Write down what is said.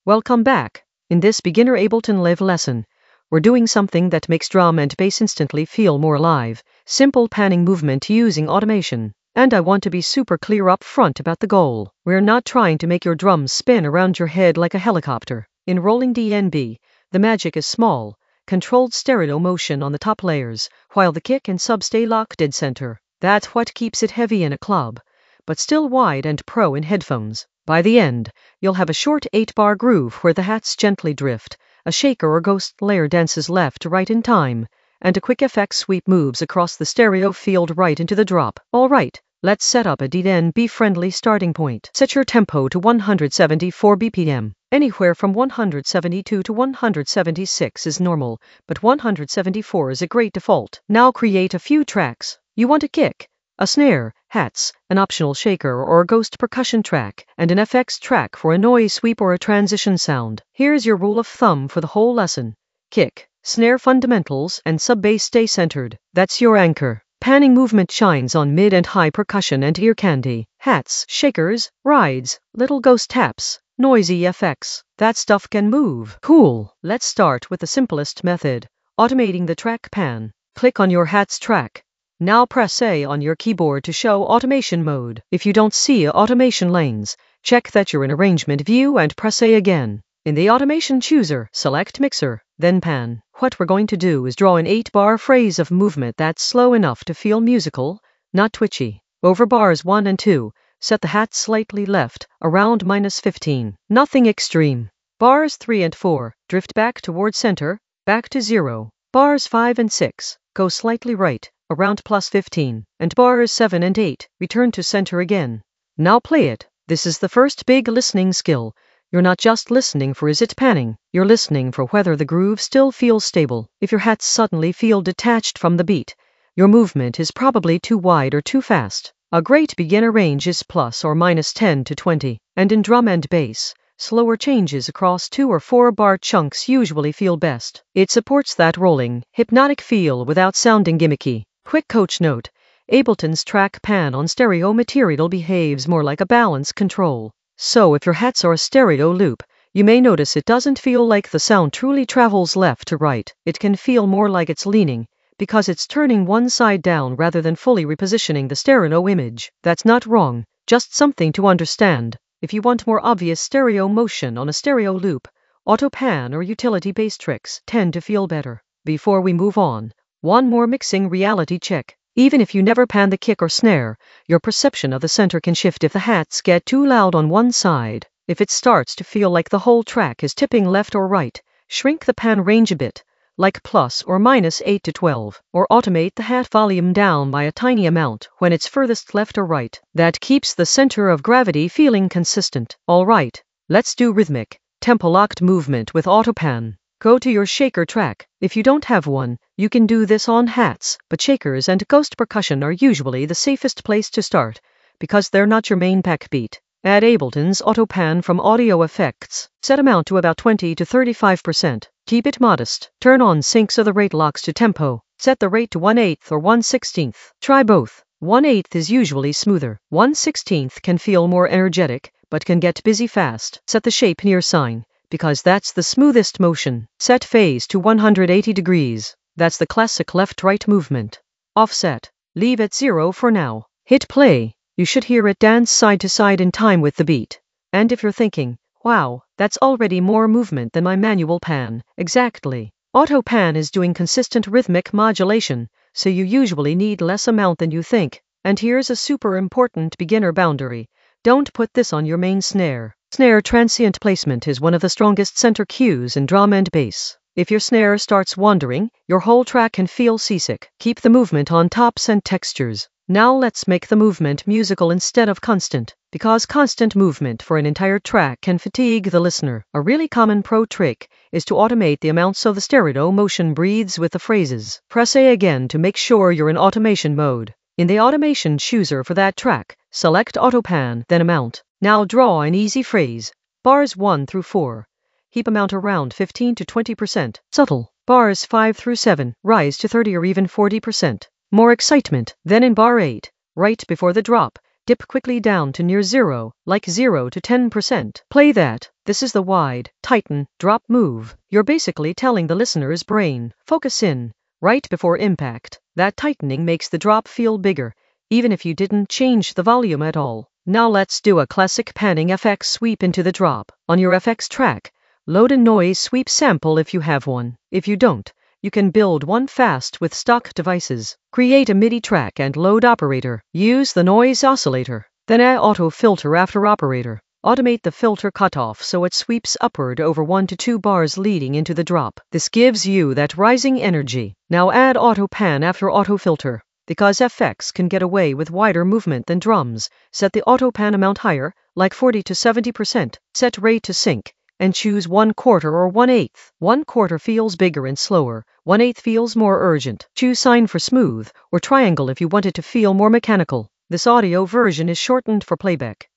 Welcome back. In this beginner Ableton Live lesson, we're doing something that makes drum and bass instantly feel more alive. Simple panning movement using automation. And I want to be super clear up front about the goal. We're not trying to make your drums spin around your head like a helicopter. In rolling DNB, the magic is small, controlled stereo motion on the top layers, while the kick and sub stay locked dead center. That's what keeps it heavy in a club, but still wide and pro in headphones. By the end, you'll have a short 8-bar groove where the hats gently drift, a shaker or ghost layer dances left to right in time, and a quick FX sweep moves across the stereo field right into the drop. Alright, let's set up a DNB-friendly starting point. Set your tempo to 174 BPM. Anywhere from 172 to 176 is normal, but 174 is a great default. Now create a few tracks. You want a kick, a snare, hats, an optional shaker or ghost percussion track, and an FX track for a noise sweep or a transition sound. Here's your rule of thumb for the whole lesson. Kick, snare fundamentals, and sub-bass stay centered. That's your anchor. Panning movement shines on mid and high percussion and ear candy. Hats, shakers, rides, little ghost taps, noisy FX. That stuff can move. Cool. Let's start with the simplest method, automating the track pan. Click on your hats track. Now press A on your keyboard to show automation mode. If you don't see automation lanes, check that you're in arrangement view and press A again. In the automation chooser, select mixer, then pan. What we're going to do is draw an 8-bar phrase of movement that's slow enough to feel musical, not twitchy. Over bars 1 and 2, set the hat slightly left, around -15. Nothing extreme. Bars 3 and 4, drift back towards center, back to 0. Bars 5 and 6, go slightly right, around +15, and bars 7 and 8, return to center again. Now play it. This is the first big listening skill. You're not just listening for is it panning, you're listening for whether the groove still feels stable. If your hats suddenly feel detached from the beat, your movement is probably too wide or too fast. A great beginner range is ±10 to 20, and in drum and bass, slower changes across 2 or 4 bar chunks usually feel best. It supports that rolling, hypnotic feel without sounding gimmicky. Quick coach note, Ableton's track pan on stereo material behaves more like a balance control. So if your hats are a stereo loop, you may notice it doesn't feel like the sound truly travels left to right. It can feel more like it's leaning, because it's turning one side down rather than fully repositioning the stereo image. That's not wrong, just something to understand. If you want more obvious stereo motion on a stereo loop, auto pan or utility bass tricks tend to feel better. Before we move on, one more mixing reality check. Even if you never pan the kick or snare, your perception of the center can shift if the hats get too loud on one side. If it starts to feel like the whole track is tipping left or right, shrink the pan range a bit, like plus or -8 to 12, or automate the hat volume down by a tiny amount when it's furthest left or right. That keeps the center of gravity feeling consistent. Alright, let's do rhythmic, tempo-locked movement with auto pan. Go to your shaker track. If you don't have one, you can do this on hats, but shakers and ghost percussion are usually the safest place to start, because they're not your main pack beat. Add Ableton's auto pan from Audio Effects. Set amount to about 20 to 35%. Keep it modest. Turn on sync so the rate locks to tempo. Set the rate to 1/8 or 1/16. Try both. 1/8 is usually smoother. 1/16 can feel more energetic, but can get busy fast. Set the shape near sign, because that's the smoothest motion. Set phase to 180 degrees. That's the classic left-right movement. Offset. Leave at 0 for now. Hit play. You should hear it dance side to side in time with the beat. And if you're thinking, wow, that's already more movement than my manual pan. Exactly. Auto pan is doing consistent rhythmic modulation, so you usually need less amount than you think. And here's a super important beginner boundary. Don't put this on your main snare. Snare transient placement is one of the strongest center cues in drum and bass. If your snare starts wandering, your whole track can feel seasick. Keep the movement on tops and textures. Now let's make the movement musical instead of constant, because constant movement for an entire track can fatigue the listener. A really common pro trick is to automate the amount so the stereo motion breathes with the phrases. Press A again to make sure you're in automation mode. In the automation chooser for that track, select auto pan, then amount. Now draw an easy phrase. Bars 1 through 4. Keep amount around 15 to 20%. Subtle. Bars 5 through 7. Rise to 30 or even 40%. More excitement. Then in bar 8, right before the drop, dip quickly down to near zero, like 0 to 10%. Play that. This is the wide, tighten, drop move. You're basically telling the listener's brain, focus in, right before impact. That tightening makes the drop feel bigger, even if you didn't change the volume at all. Now let's do a classic panning FX sweep into the drop. On your FX track, load a noise sweep sample if you have one. If you don't, you can build one fast with stock devices. Create a MIDI track and load operator. Use the noise oscillator. Then add auto filter after operator. Automate the filter cutoff so it sweeps upward over 1 to 2 bars leading into the drop. This gives you that rising energy. Now add auto pan after auto filter. Because FX can get away with wider movement than drums, set the auto pan amount higher, like 40 to 70%. Set rate to sync, and choose 1/4 or 1/8. 1/4 feels bigger and slower, 1/8 feels more urgent. Choose sine for smooth, or triangle if you want it to feel more mechanical. This audio version is shortened for playback.